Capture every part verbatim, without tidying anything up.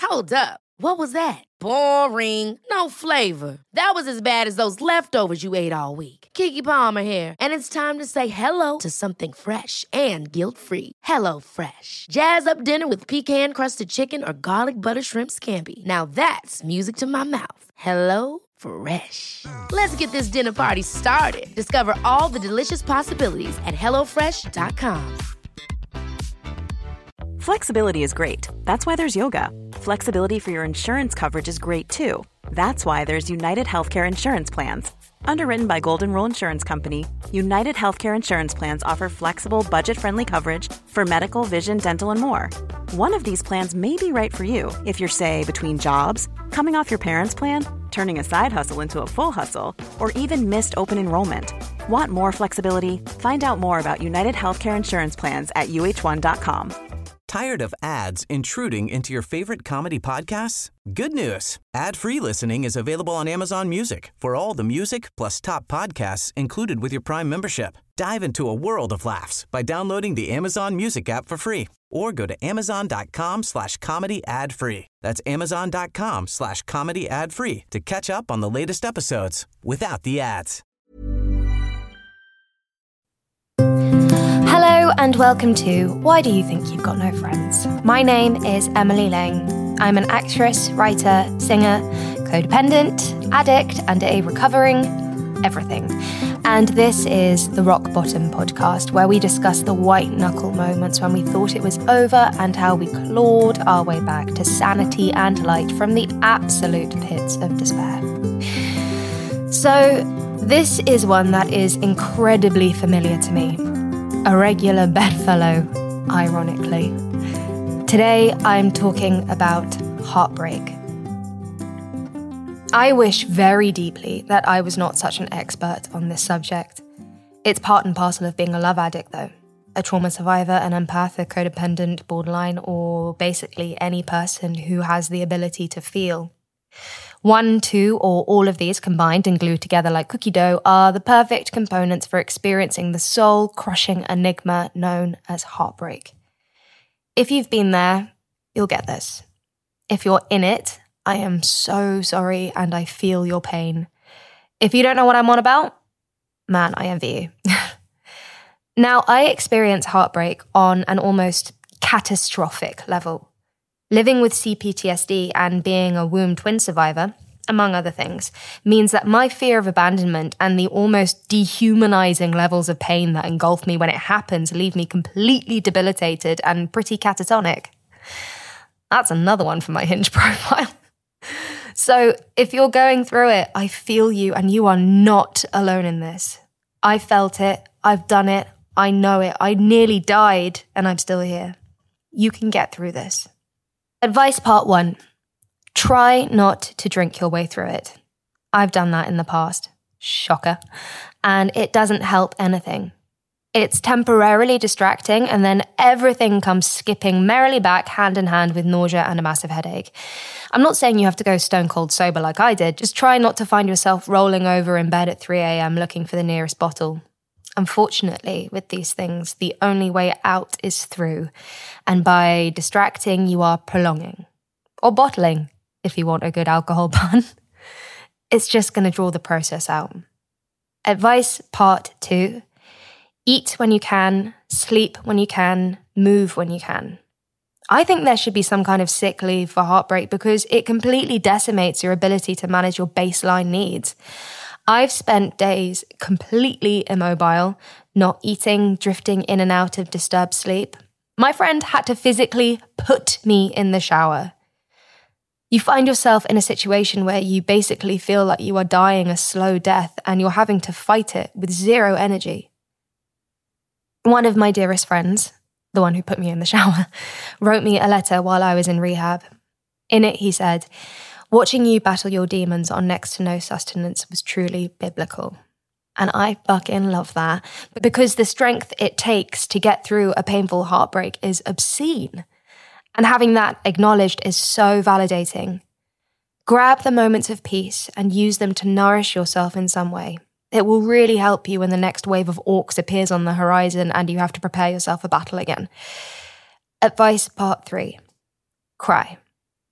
Hold up. What was that? Boring. No flavor. That was as bad as those leftovers you ate all week. Keke Palmer here, and it's time to say hello to something fresh and guilt-free. Hello Fresh. Jazz up dinner with pecan-crusted chicken or garlic butter shrimp scampi. Now that's music to my mouth. Hello Fresh. Let's get this dinner party started. Discover all the delicious possibilities at hello fresh dot com. Flexibility is great. That's why there's yoga. Flexibility for your insurance coverage is great too. That's why there's United Healthcare Insurance Plans. Underwritten by Golden Rule Insurance Company, United Healthcare Insurance Plans offer flexible, budget-friendly coverage for medical, vision, dental, and more. One of these plans may be right for you if you're, say, between jobs, coming off your parents' plan, turning a side hustle into a full hustle, or even missed open enrollment. Want more flexibility? Find out more about United Healthcare Insurance Plans at U H one dot com. Tired of ads intruding into your favorite comedy podcasts? Good news. Ad-free listening is available on Amazon Music for all the music plus top podcasts included with your Prime membership. Dive into a world of laughs by downloading the Amazon Music app for free or go to amazon.com slash comedy ad free. That's amazon.com slash comedy ad free to catch up on the latest episodes without the ads. Hello and welcome to Why Do You Think You've Got No Friends? My name is Emily Lang. I'm an actress, writer, singer, codependent, addict, and a recovering everything. And this is the Rock Bottom podcast, where we discuss the white knuckle moments when we thought it was over and how we clawed our way back to sanity and light from the absolute pits of despair. So this is one that is incredibly familiar to me. A regular bedfellow, ironically. Today, I'm talking about heartbreak. I wish very deeply that I was not such an expert on this subject. It's part and parcel of being a love addict, though. A trauma survivor, an empath, a codependent, borderline, or basically any person who has the ability to feel. One, two, or all of these combined and glued together like cookie dough are the perfect components for experiencing the soul-crushing enigma known as heartbreak. If you've been there, you'll get this. If you're in it, I am so sorry and I feel your pain. If you don't know what I'm on about, man, I envy you. Now, I experience heartbreak on an almost catastrophic level. Living with C P T S D and being a womb twin survivor, among other things, means that my fear of abandonment and the almost dehumanizing levels of pain that engulf me when it happens leave me completely debilitated and pretty catatonic. That's another one for my Hinge profile. So if you're going through it, I feel you and you are not alone in this. I felt it, I've done it, I know it, I nearly died and I'm still here. You can get through this. Advice part one, try not to drink your way through it. I've done that in the past. Shocker. And it doesn't help anything. It's temporarily distracting and then everything comes skipping merrily back hand in hand with nausea and a massive headache. I'm not saying you have to go stone cold sober like I did. Just try not to find yourself rolling over in bed at three a.m. looking for the nearest bottle. Unfortunately, with these things, the only way out is through. And by distracting, you are prolonging. Or bottling, if you want a good alcohol pun. It's just going to draw the process out. Advice part two. Eat when you can, sleep when you can, move when you can. I think there should be some kind of sick leave for heartbreak because it completely decimates your ability to manage your baseline needs. I've spent days completely immobile, not eating, drifting in and out of disturbed sleep. My friend had to physically put me in the shower. You find yourself in a situation where you basically feel like you are dying a slow death and you're having to fight it with zero energy. One of my dearest friends, the one who put me in the shower, wrote me a letter while I was in rehab. In it, he said, "Watching you battle your demons on next to no sustenance was truly biblical." And I fucking love that, because the strength it takes to get through a painful heartbreak is obscene. And having that acknowledged is so validating. Grab the moments of peace and use them to nourish yourself in some way. It will really help you when the next wave of orcs appears on the horizon and you have to prepare yourself for battle again. Advice part three. Cry.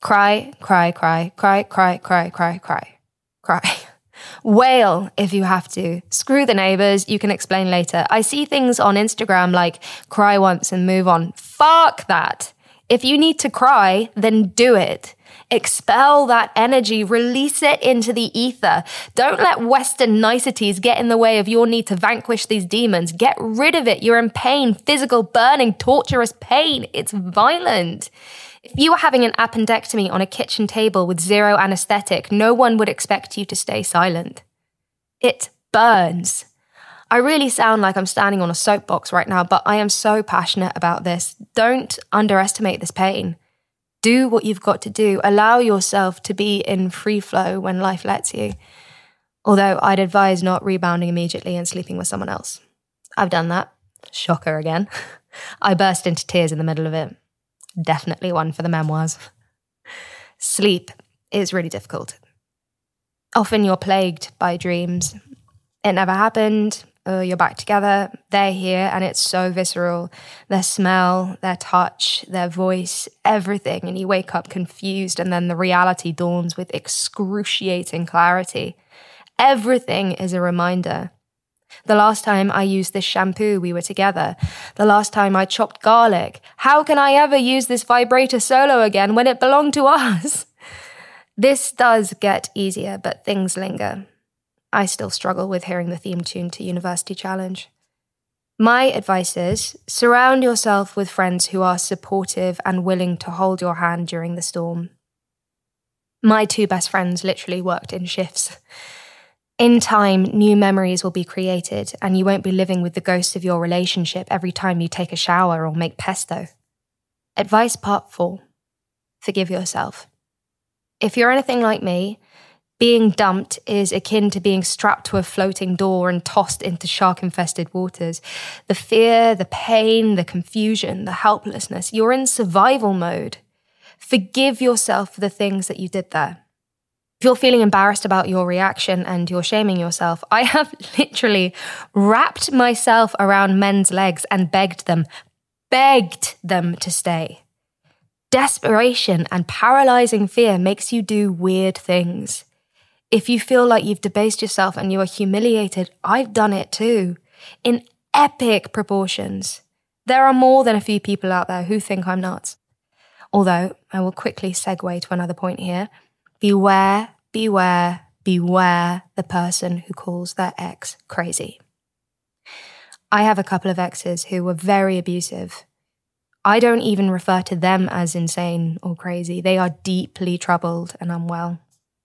Cry, cry, cry, cry, cry, cry, cry, cry, cry. Wail if you have to. Screw the neighbors, you can explain later. I see things on Instagram like cry once and move on. Fuck that. If you need to cry, then do it. Expel that energy, release it into the ether. Don't let Western niceties get in the way of your need to vanquish these demons. Get rid of it. You're in pain, physical, burning, torturous pain. It's violent. If you were having an appendectomy on a kitchen table with zero anesthetic, no one would expect you to stay silent. It burns. I really sound like I'm standing on a soapbox right now, but I am so passionate about this. Don't underestimate this pain. Do what you've got to do. Allow yourself to be in free flow when life lets you. Although I'd advise not rebounding immediately and sleeping with someone else. I've done that. Shocker again. I burst into tears in the middle of it. Definitely one for the memoirs. Sleep is really difficult. Often you're plagued by dreams. It never happened, or you're back together, they're here, and it's so visceral. Their smell, their touch, their voice, everything, and you wake up confused, and then the reality dawns with excruciating clarity. Everything is a reminder. The last time I used this shampoo, we were together. The last time I chopped garlic. How can I ever use this vibrator solo again when it belonged to us? This does get easier, but things linger. I still struggle with hearing the theme tune to University Challenge. My advice is, surround yourself with friends who are supportive and willing to hold your hand during the storm. My two best friends literally worked in shifts. In time, new memories will be created, and you won't be living with the ghosts of your relationship every time you take a shower or make pesto. Advice part four. Forgive yourself. If you're anything like me, being dumped is akin to being strapped to a floating door and tossed into shark-infested waters. The fear, the pain, the confusion, the helplessness, you're in survival mode. Forgive yourself for the things that you did there. If you're feeling embarrassed about your reaction and you're shaming yourself, I have literally wrapped myself around men's legs and begged them, begged them to stay. Desperation and paralyzing fear makes you do weird things. If you feel like you've debased yourself and you are humiliated, I've done it too, in epic proportions. There are more than a few people out there who think I'm nuts. Although, I will quickly segue to another point here. Beware, beware, beware the person who calls their ex crazy. I have a couple of exes who were very abusive. I don't even refer to them as insane or crazy. They are deeply troubled and unwell.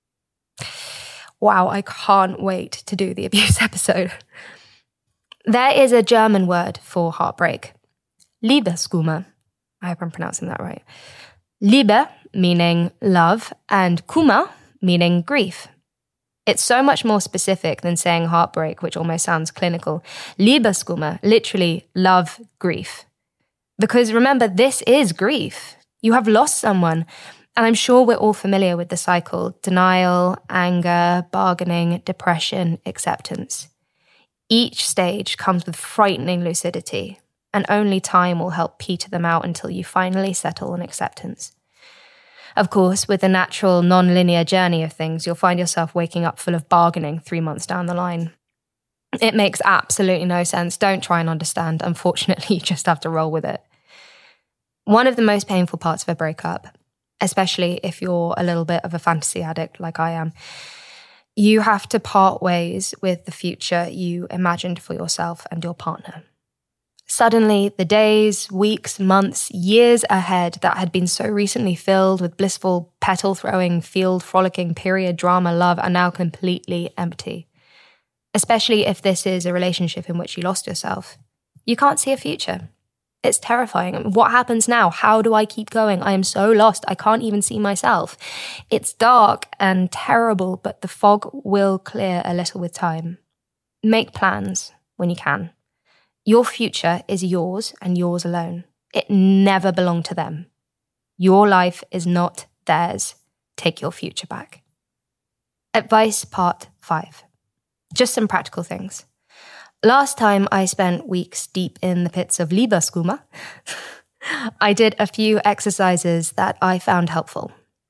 Wow, I can't wait to do the abuse episode. There is a German word for heartbreak. Liebeskummer. I hope I'm pronouncing that right. Liebe, meaning love, and Kummer, meaning grief. It's so much more specific than saying heartbreak, which almost sounds clinical. Liebeskummer, literally love, grief. Because remember, this is grief. You have lost someone. And I'm sure we're all familiar with the cycle: denial, anger, bargaining, depression, acceptance. Each stage comes with frightening lucidity, and only time will help peter them out until you finally settle on acceptance. Of course, with the natural, non-linear journey of things, you'll find yourself waking up full of bargaining three months down the line. It makes absolutely no sense. Don't try and understand. Unfortunately, you just have to roll with it. One of the most painful parts of a breakup, especially if you're a little bit of a fantasy addict like I am, you have to part ways with the future you imagined for yourself and your partner. Suddenly, the days, weeks, months, years ahead that had been so recently filled with blissful, petal-throwing, field-frolicking, period drama love are now completely empty. Especially if this is a relationship in which you lost yourself. You can't see a future. It's terrifying. What happens now? How do I keep going? I am so lost. I can't even see myself. It's dark and terrible, but the fog will clear a little with time. Make plans when you can. Your future is yours and yours alone. It never belonged to them. Your life is not theirs. Take your future back. Advice part five. Just some practical things. Last time I spent weeks deep in the pits of Liebeskummer, I did a few exercises that I found helpful.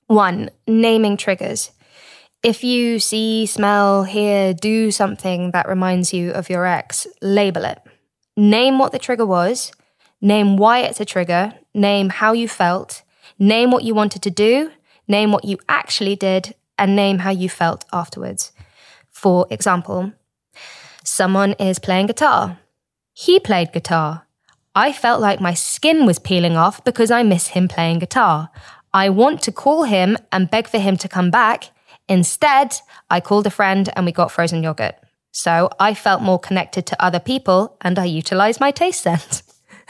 One, naming triggers. If you see, smell, hear, do something that reminds you of your ex, label it. Name what the trigger was, name why it's a trigger, name how you felt, name what you wanted to do, name what you actually did, and name how you felt afterwards. For example, someone is playing guitar. He played guitar. I felt like my skin was peeling off because I miss him playing guitar. I want to call him and beg for him to come back. Instead, I called a friend and we got frozen yogurt. So I felt more connected to other people and I utilized my taste sense.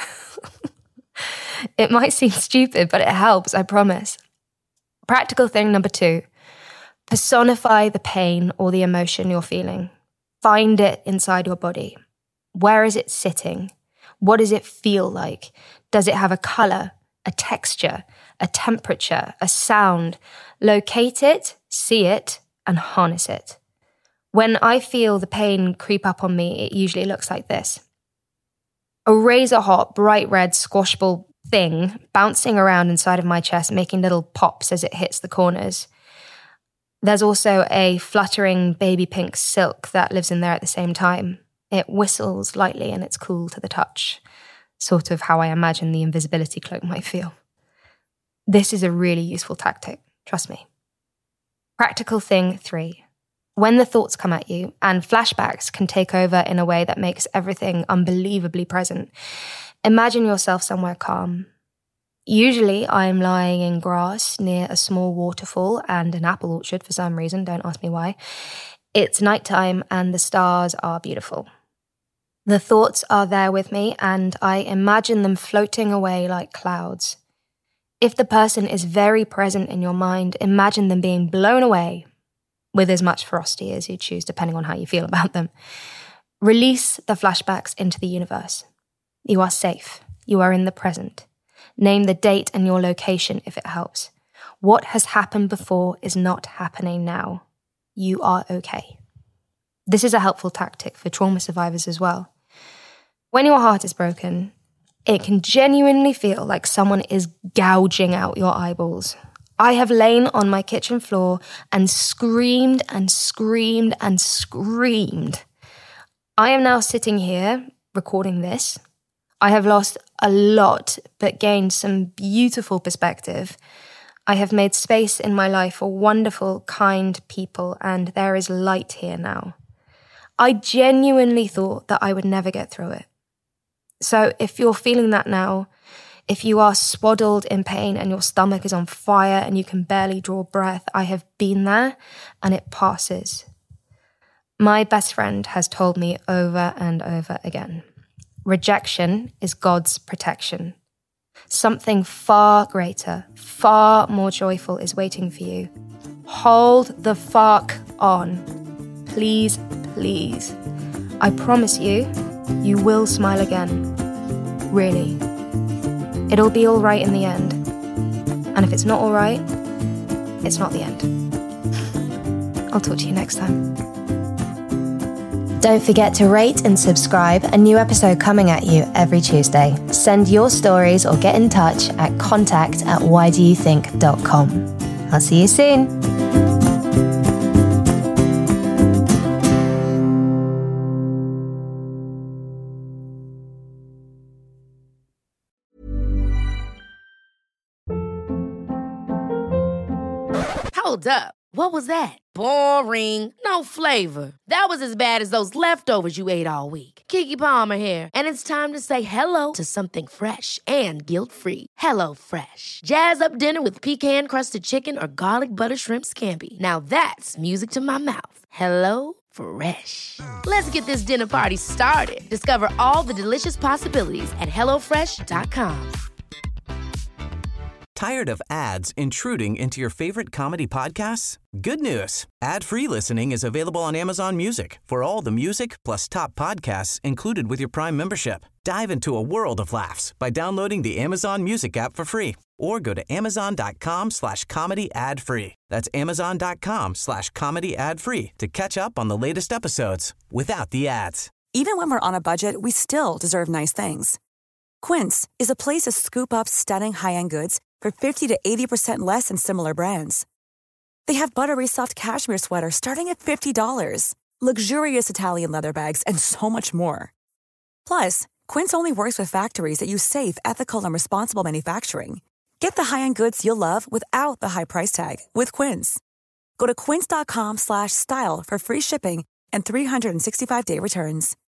It might seem stupid, but it helps, I promise. Practical thing number two, personify the pain or the emotion you're feeling. Find it inside your body. Where is it sitting? What does it feel like? Does it have a color, a texture, a temperature, a sound? Locate it, see it, and harness it. When I feel the pain creep up on me, it usually looks like this. A razor-hot, bright red squash ball thing bouncing around inside of my chest, making little pops as it hits the corners. There's also a fluttering baby pink silk that lives in there at the same time. It whistles lightly and it's cool to the touch, sort of how I imagine the invisibility cloak might feel. This is a really useful tactic, trust me. Practical thing three. When the thoughts come at you, and flashbacks can take over in a way that makes everything unbelievably present, imagine yourself somewhere calm. Usually I'm lying in grass near a small waterfall and an apple orchard for some reason, don't ask me why. It's nighttime and the stars are beautiful. The thoughts are there with me and I imagine them floating away like clouds. If the person is very present in your mind, imagine them being blown away with as much ferocity as you choose, depending on how you feel about them. Release the flashbacks into the universe. You are safe. You are in the present. Name the date and your location if it helps. What has happened before is not happening now. You are okay. This is a helpful tactic for trauma survivors as well. When your heart is broken, it can genuinely feel like someone is gouging out your eyeballs. I have lain on my kitchen floor and screamed and screamed and screamed. I am now sitting here recording this. I have lost a lot, but gained some beautiful perspective. I have made space in my life for wonderful, kind people, and there is light here now. I genuinely thought that I would never get through it. So if you're feeling that now, if you are swaddled in pain and your stomach is on fire and you can barely draw breath, I have been there and it passes. My best friend has told me over and over again, rejection is God's protection. Something far greater, far more joyful is waiting for you. Hold the fuck on. Please, please. I promise you, you will smile again. Really. It'll be all right in the end. And if it's not all right, it's not the end. I'll talk to you next time. Don't forget to rate and subscribe. A new episode coming at you every Tuesday. Send your stories or get in touch at contact at why do you think dot com. I'll see you soon. Hold up. What was that? Boring. No flavor. That was as bad as those leftovers you ate all week. Keke Palmer here, and it's time to say hello to something fresh and guilt-free. Hello Fresh. Jazz up dinner with pecan-crusted chicken or garlic butter shrimp scampi. Now that's music to my mouth. Hello Fresh. Let's get this dinner party started. Discover all the delicious possibilities at hello fresh dot com. Tired of ads intruding into your favorite comedy podcasts? Good news. Ad-free listening is available on Amazon Music for all the music plus top podcasts included with your Prime membership. Dive into a world of laughs by downloading the Amazon Music app for free or go to amazon.com slash comedy ad free. That's amazon.com slash comedy ad free to catch up on the latest episodes without the ads. Even when we're on a budget, we still deserve nice things. Quince is a place to scoop up stunning high-end goods for fifty to eighty percent less than similar brands. They have buttery soft cashmere sweaters starting at fifty dollars, luxurious Italian leather bags, and so much more. Plus, Quince only works with factories that use safe, ethical, and responsible manufacturing. Get the high-end goods you'll love without the high price tag with Quince. Go to quince.com slash style for free shipping and three sixty-five day returns.